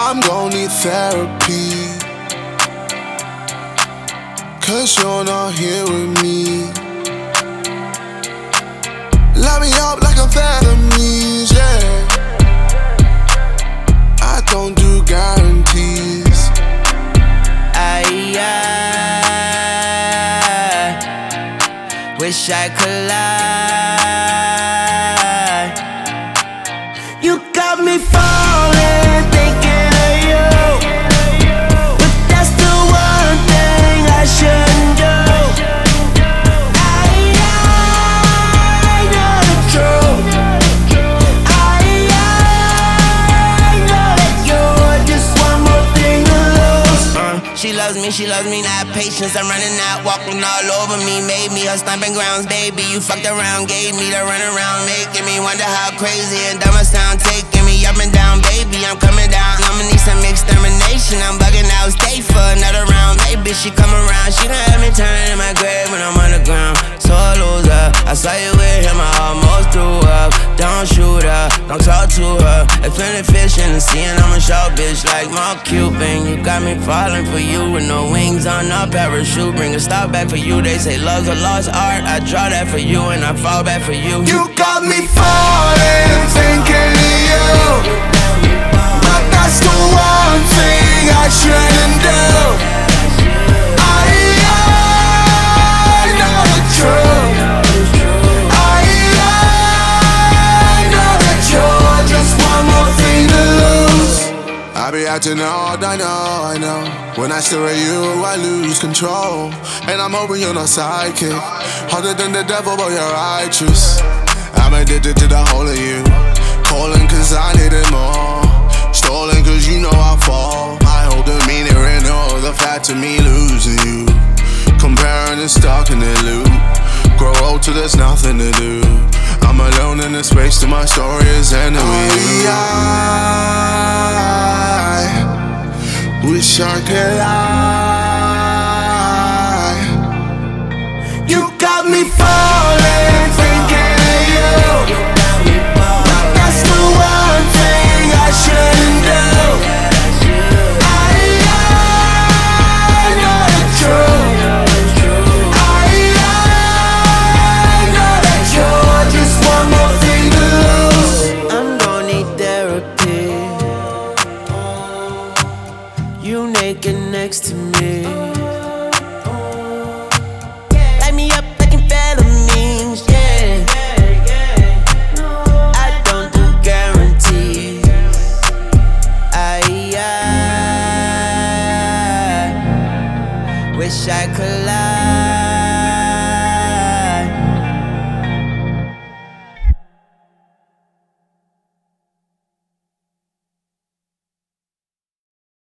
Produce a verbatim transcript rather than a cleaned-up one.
I'm gon' need therapy, 'cause you're not here with me. Light me up like amphetamines, yeah. I don't do guarantees. I, I wish I could lie. You got me falling, thinking of you, but that's the one thing I shouldn't do. I, I know the truth. I, I know that you're just one more thing to lose. Uh, she loves me, she loves me, not patience. I'm running out, walking all over me, made me her stomping grounds, baby. You fucked around, gave me the run around, making me wonder how crazy and dumb I sound, taking me up and down, baby. I'm coming down, I'ma need some extermination. I'm bugging out, stay for another round, maybe she come around. She done have me turning in my grave when I'm on the ground. So a loser, I saw you with him, I almost threw up. Don't shoot her, don't talk to her. If any fish in the sea and I'm a short bitch like Mark Cuban. You got me falling for you with no wings on a parachute. Bring a stop back for you, they say love's a lost art. I draw that for you and I fall back for you. You got me falling, thinking of you, but that's the one thing I shouldn't do. I, I know the truth. I, I know that you're just one more thing to lose. I be acting odd, I know, I know. When I stare at you, I lose control. And I'm hoping you're not psychic. Harder than the devil, but you're righteous. I'm addicted to the whole of you. Calling cause I need it more. Stolen cause you know I fall. I hold the meaning in all the fact of me losing you. Comparing and stuck in the loop. Grow old till there's nothing to do. I'm alone in the space till my story is ending with you. I wish I could lie. You got me falling, thinking of you, but that's the one thing I shouldn't do. I, I know the truth. I, I know that you're just one more thing to lose. I'm gon' need therapy. You naked next to me. Light me up like amphetamines, yeah. I don't do guarantees. I, I wish I could lie.